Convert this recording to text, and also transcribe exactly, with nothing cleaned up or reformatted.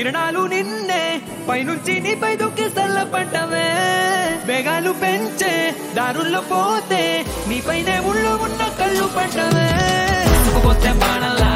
కిరణాలు నిన్నే పైనుంచి నీపై దుక్కి చల్లపడ్డవే వేగాలు పెంచే దారుల్లో పోతే నీపైనే ఉళ్ళు ఉన్న కళ్ళు పడ్డవే పోతే బాణలా